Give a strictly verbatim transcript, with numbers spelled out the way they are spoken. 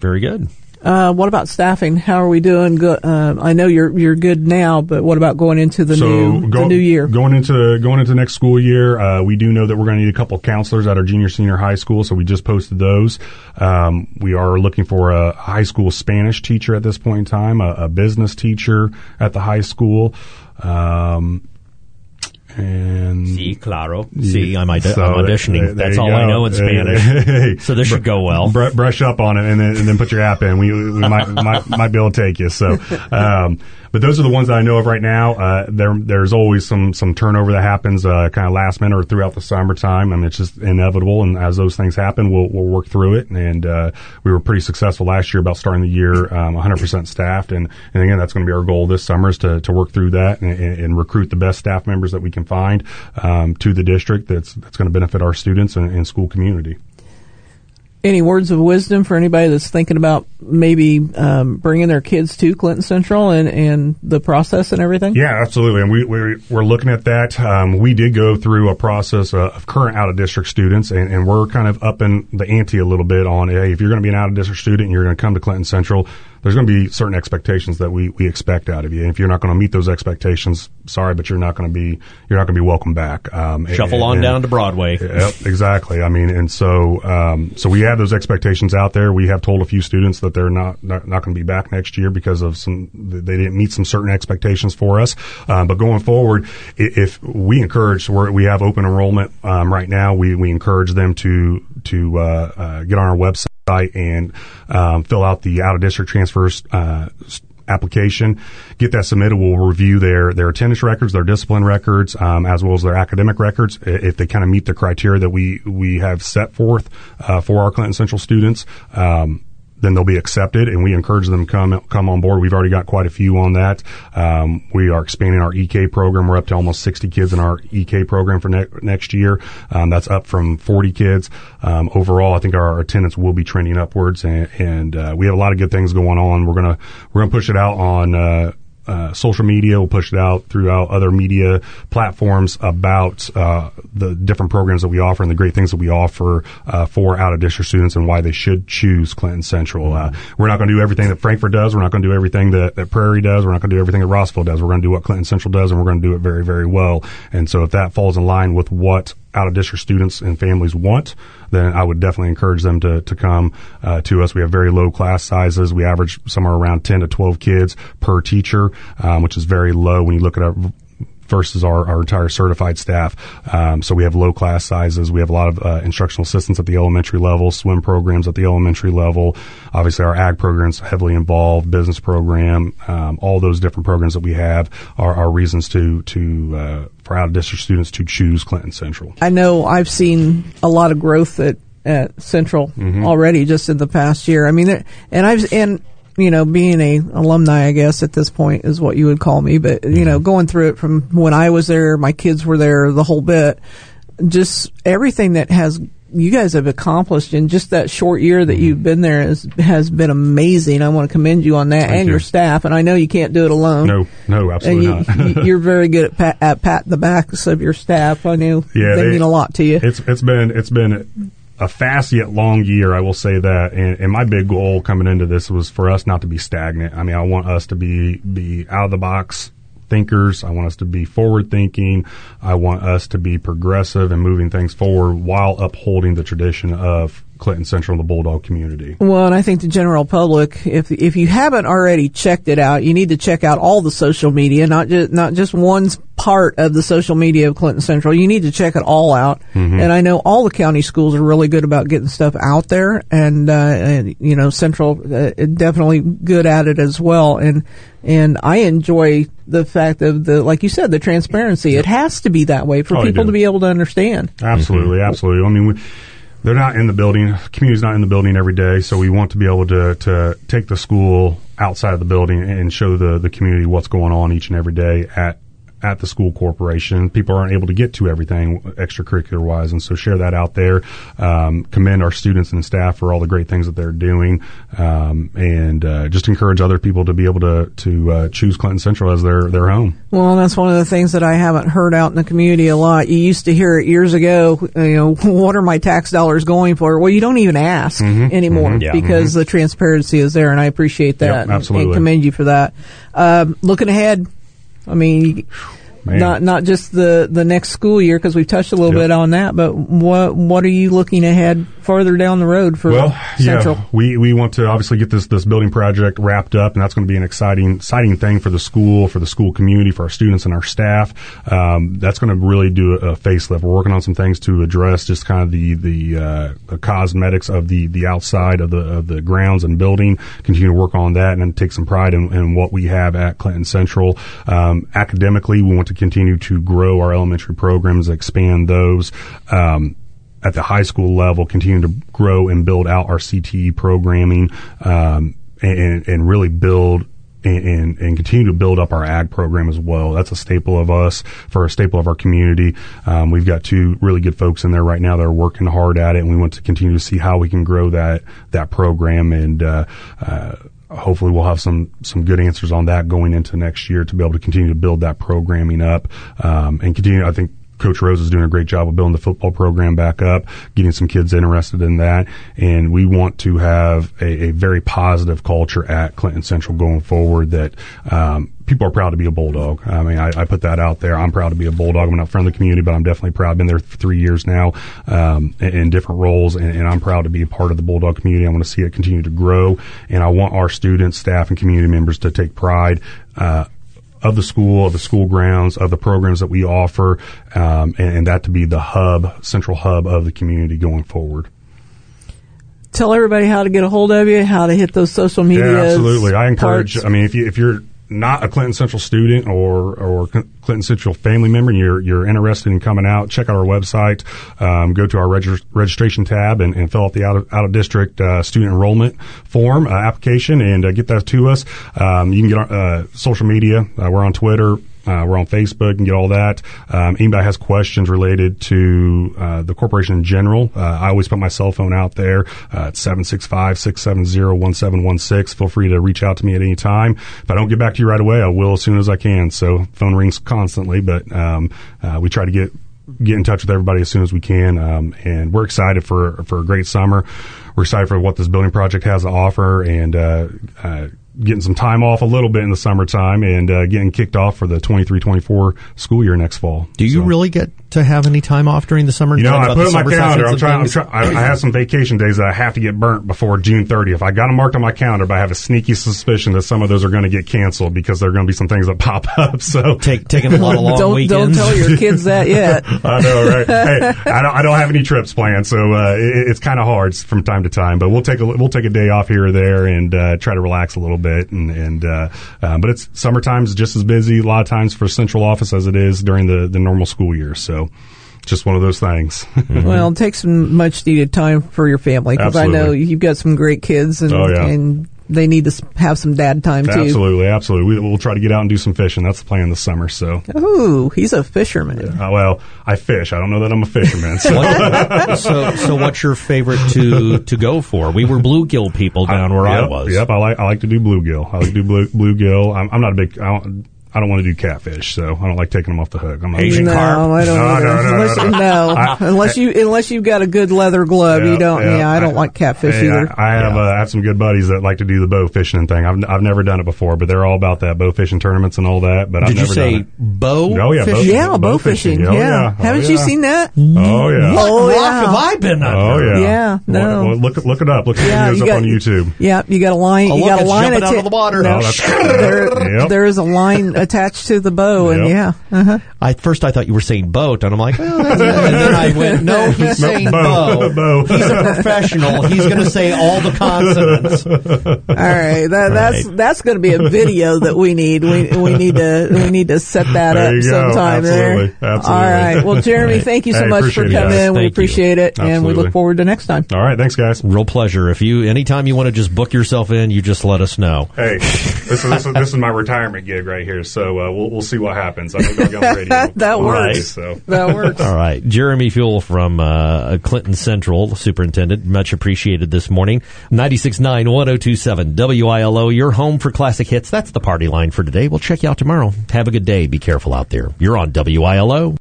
Very good. Uh, what about staffing? How are we doing? Go, uh, I know you're you're good now, but what about going into the so new go, the new year? Going into going into next school year, uh, we do know that we're going to need a couple of counselors at our junior senior high school. So we just posted those. Um, we are looking for a high school Spanish teacher at this point in time, a, a business teacher at the high school. Um, And See, claro. See, I'm, ide- so I'm auditioning. there, there That's all go. I know in Spanish. Hey, hey, so this br- should go well. Br- brush up on it and then, and then put your app in. We, we might, might might be able to take you. So, um, but those are the ones that I know of right now. Uh, there there's always some some turnover that happens uh, kind of last minute or throughout the summertime. I mean, it's just inevitable. And as those things happen, we'll we'll work through it. And uh, we were pretty successful last year about starting the year um, one hundred percent staffed. And, and again, that's going to be our goal this summer is to to work through that and, and recruit the best staff members that we can find um, to the district. That's that's going to benefit our students and, and school community. Any words of wisdom for anybody that's thinking about maybe um, bringing their kids to Clinton Central and, and the process and everything? Yeah, absolutely. And we, we, we're looking at that. Um, we did go through a process uh, of current out-of-district students, and, and we're kind of upping the ante a little bit on, hey, if you're going to be an out-of-district student and you're going to come to Clinton Central, there's going to be certain expectations that we, we expect out of you. And if you're not going to meet those expectations, sorry, but you're not going to be you're not going to be welcome back. Um, Shuffle and, on and, down to Broadway. Yep, exactly. I mean, and so um, so we have those expectations out there. We have told a few students that they're not not, not going to be back next year because of some they didn't meet some certain expectations for us. Um, but going forward, if we encourage, we're, we have open enrollment um, right now. We we encourage them to to uh, uh, get on our website and um, fill out the out-of-district transfers uh, application, get that submitted. We'll review their, their attendance records, their discipline records, um, as well as their academic records. If they kind of meet the criteria that we, we have set forth uh, for our Clinton Central students, um, then they'll be accepted, and we encourage them to come come on board. We've already got quite a few on that. Um, we are expanding our E K program. We're up to almost sixty kids in our E K program for ne- next year. Um, that's up from forty kids. Um, overall, I think our attendance will be trending upwards, and, and uh, we have a lot of good things going on. We're gonna we're gonna push it out on uh, uh, social media. We'll push it out throughout other media platforms about uh, the different programs that we offer and the great things that we offer uh, for out-of-district students and why they should choose Clinton Central. Uh, we're not going to do everything that Frankfort does. We're not going to do everything that, that Prairie does. We're not going to do everything that Rossville does. We're going to do what Clinton Central does, and we're going to do it very, very well. And so if that falls in line with what out-of-district students and families want, then I would definitely encourage them to, to come uh, to us. We have very low class sizes. We average somewhere around ten to twelve kids per teacher, um, which is very low when you look at our versus our, our entire certified staff. Um, so we have low class sizes. We have a lot of uh, instructional assistants at the elementary level, swim programs at the elementary level. Obviously, our ag programs heavily involved, business program, um, all those different programs that we have are, are reasons to to uh, for out-of-district students to choose Clinton Central. I know I've seen a lot of growth at, at Central mm-hmm. already just in the past year. I mean, and I've and. you know, being a alumni, I guess at this point is what you would call me, but you know, going through it from when I was there, my kids were there, the whole bit, just everything that has you guys have accomplished in just that short year that you've been there has, has been amazing. I want to commend you on that. Thank and you. Your staff. And I know you can't do it alone. No, no, absolutely you, not. You're very good at pat, at patting the backs of your staff. I know yeah, they, they mean a lot to you. It's it's been it's been a fast yet long year, I will say that. And, and my big goal coming into this was for us not to be stagnant. I mean, I want us to be be out of the box thinkers. I want us to be forward thinking. I want us to be progressive and moving things forward while upholding the tradition of Clinton Central and the Bulldog community. Well, and I think the general public, if if you haven't already checked it out, you need to check out all the social media, not just not just one part of the social media of Clinton Central. You need to check it all out. Mm-hmm. And I know all the county schools are really good about getting stuff out there, and, uh, and you know, Central uh, definitely good at it as well. And and I enjoy the fact of the, like you said, the transparency. It has to be that way for oh, people to be able to understand. Absolutely, mm-hmm. absolutely. I mean, we, they're not in the building. Community's not in the building every day, so we want to be able to, to take the school outside of the building and show the, the community what's going on each and every day at at the school corporation. People aren't able to get to everything extracurricular wise, and so share that out there. Um, commend our students and staff for all the great things that they're doing, um, and uh, just encourage other people to be able to to uh, choose Clinton Central as their their home. Well, that's one of the things that I haven't heard out in the community a lot. You used to hear it years ago, you know, what are my tax dollars going for? Well, you don't even ask Mm-hmm, anymore mm-hmm, yeah. because mm-hmm. the transparency is there, and I appreciate that. Yep, and- absolutely. And commend you for that. Um, looking ahead, I mean, Man. not not just the, the next school year, because we've touched a little Yep. bit on that, but what what are you looking ahead farther down the road for Well, Central? yeah, we, we want to obviously get this, this building project wrapped up, and that's going to be an exciting exciting thing for the school, for the school community, for our students and our staff. Um, that's going to really do a, a facelift. We're working on some things to address just kind of the the, uh, the cosmetics of the, the outside of the of the grounds and building. Continue to work on that, and then take some pride in, in what we have at Clinton Central. Um, academically, we want to continue to grow our elementary programs, expand those. Um, At the high school level, continue to grow and build out our C T E programming, um, and, and really build and, and, and continue to build up our ag program as well. That's a staple of us, for a staple of our community. Um, we've got two really good folks in there right now that are working hard at it, and we want to continue to see how we can grow that that program, and uh, uh, hopefully we'll have some some good answers on that going into next year to be able to continue to build that programming up, um, and continue. I think Coach Rose is doing a great job of building the football program back up, getting some kids interested in that. And we want to have a, a very positive culture at Clinton Central going forward, that um, people are proud to be a Bulldog. I mean, I, I put that out there. I'm proud to be a Bulldog. I'm not from the community, but I'm definitely proud. I've been there for three years now, um, in, in different roles, and, and I'm proud to be a part of the Bulldog community. I want to see it continue to grow, and I want our students, staff, and community members to take pride uh of the school, of the school grounds, of the programs that we offer, um, and, and that to be the hub, central hub of the community going forward. Tell everybody how to get a hold of you, how to hit those social media. Yeah, absolutely. I encourage, parts. I mean, if you, if you're not a Clinton Central student or, or Clinton Central family member and you're, you're interested in coming out, check out our website, um, go to our reg- registration tab and, and fill out the out of, out of district, uh, student enrollment form, uh, application, and uh, get that to us. Um, you can get our, uh, social media. Uh, we're on Twitter. Uh, we're on Facebook and get all that. Um, anybody has questions related to uh, the corporation in general, uh, I always put my cell phone out there. Uh, it's seven six five, six seven zero, one seven one six. Feel free to reach out to me at any time. If I don't get back to you right away, I will as soon as I can. So phone rings constantly, but um, uh, we try to get get in touch with everybody as soon as we can. Um, and we're excited for for a great summer. We're excited for what this building project has to offer, and uh, uh, getting some time off a little bit in the summertime, and uh, getting kicked off for the twenty-three twenty-four school year next fall. Do you So, really get to have any time off during the summer? You know, Talk I about put the it on my summer calendar. I'm sessions trying, I'm and trying, things? I, I have some vacation days that I have to get burnt before June thirtieth. I got them marked on my calendar, but I have a sneaky suspicion that some of those are going to get canceled because there are going to be some things that pop up. So Take, taking a lot of long don't, weekends. don't tell your kids that yet. I know, right? Hey, I don't, I don't have any trips planned, so uh, it, it's kind of hard from time to time. But we'll take a we'll take a day off here or there and uh, try to relax a little bit. And, and uh, um, but it's summertime's just as busy a lot of times for central office as it is during the, the normal school year. So just one of those things. Well, take some much needed time for your family, because I know Absolutely. you've got some great kids, and, Oh, yeah. and they need to s- have some dad time too. Absolutely, absolutely. We, we'll try to get out and do some fishing. That's the plan this summer. So, Ooh, he's a fisherman. uh, well, I fish. I don't know that I'm a fisherman. So. What- so, so what's your favorite to to go for? We were bluegill people down where yep, I was. Yep, I like I like to do bluegill. I like to do blue, bluegill. I'm, I'm not a big. I don't, I don't want to do catfish, so I don't like taking them off the hook. I'm not Asian no, carp? I don't. No, either. no, no, unless, no, you- no. no. I- unless you unless you've got a good leather glove, you Yeah, don't. Yeah, I don't like catfish Hey, either. I, I have uh, I have some good buddies that like to do the bow fishing thing. I've I've never done it before, but they're all about that bow fishing tournaments and all that. But I've Did you never say done it. bow Oh, yeah, bow fishing? yeah, bow bow fishing. fishing. Oh, yeah. yeah. Oh, Haven't you yeah. seen that? Oh yeah. What Oh, rock yeah. have I been under? Oh yeah. Yeah, no. Well, well, look look it up. Look at Yeah, videos you up got- on YouTube. Yeah, you got a line. Oh, you look, got a it's line jumping out atta- of the water. No, Oh, that's- there, Yep. there is a line attached to the bow, and Yep. yeah, uh-huh. I, at first I thought you were saying boat, and I'm like, well, that's, and then I went, no, he's saying bow. bow. Bow. He's a professional. He's going to say all the consonants. All right, that, that's Right. that's going to be a video that we need. We we need to we need to set that There up you go. sometime. Absolutely. There. Absolutely. All right. Well, Jeremy, Right. thank you so Hey, much for appreciate it, coming guys. in. We Thank you. appreciate it, and we Absolutely. look forward to next time. All right, thanks guys. Real pleasure. If you, anytime you want to just book yourself in, you just let us know. Hey, this is this is, this is my retirement gig right here. So so uh, we'll we'll see what happens. I think I'll get on the radio. That All works. right, so. That works. All right. Jeremy Fuel from uh, Clinton Central, Superintendent, much appreciated this morning. ninety-six point nine, ten twenty-seven W I L O, your home for classic hits. That's the party line for today. We'll check you out tomorrow. Have a good day. Be careful out there. You're on W I L O.